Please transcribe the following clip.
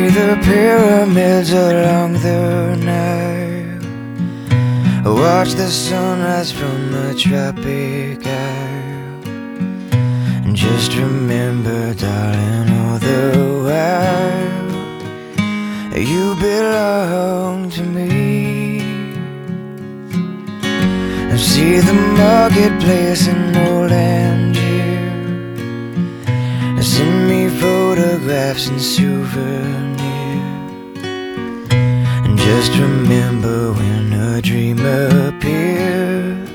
the pyramids along the Nile. Watch the sunrise from the tropic isle. And just remember, darling, all the while, you belong to me. And see the marketplace in old Angier. Send me photographs and souvenirs. And just remember, when a dream appears,